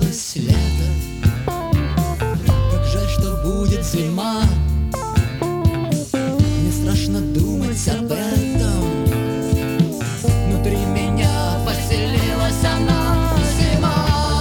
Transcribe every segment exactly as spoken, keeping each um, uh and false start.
кончилось лето, как жаль, что будет зима. Мне страшно думать об этом. Внутри меня поселилась она, зима.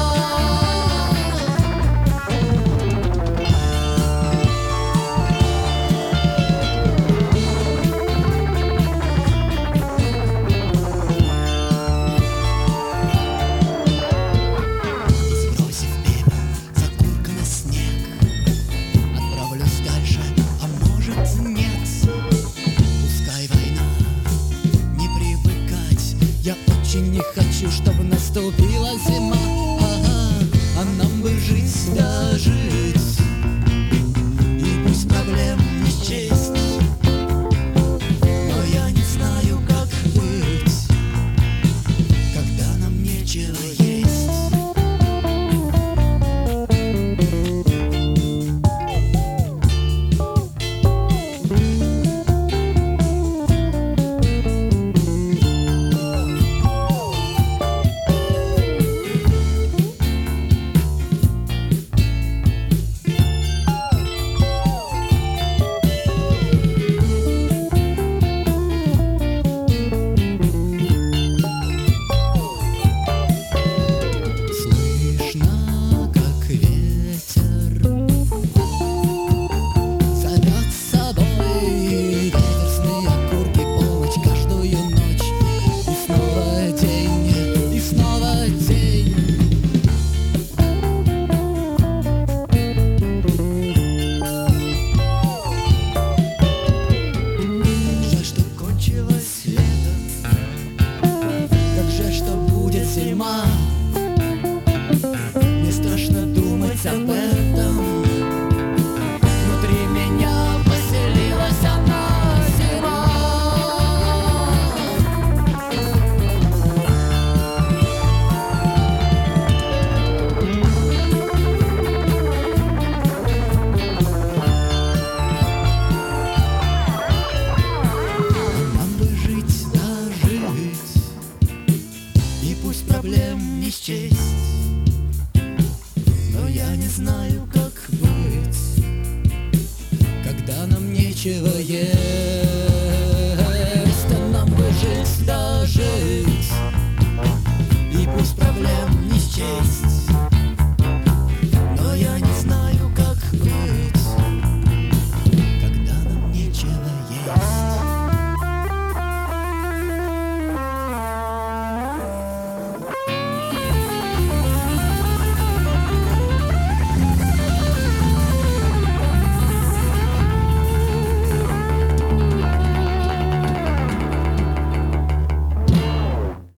Сбросив пепел, закурка на снег, отправлюсь дальше, а может нет. Пускай война, не привыкать. Я очень не хочу, чтобы наступила зима. Ага, а нам бы жить да жить, и пусть проблем не счесть. Но я не знаю, как быть, когда нам нечего есть. Зима. Мне страшно думать об этом. Внутри меня поселилась она, зима. Нам бы жить да жить, и пусть проблем не счесть. Но я не знаю, как быть, когда нам нечего есть. А нам бы жить да жить, и пусть проблем не счесть.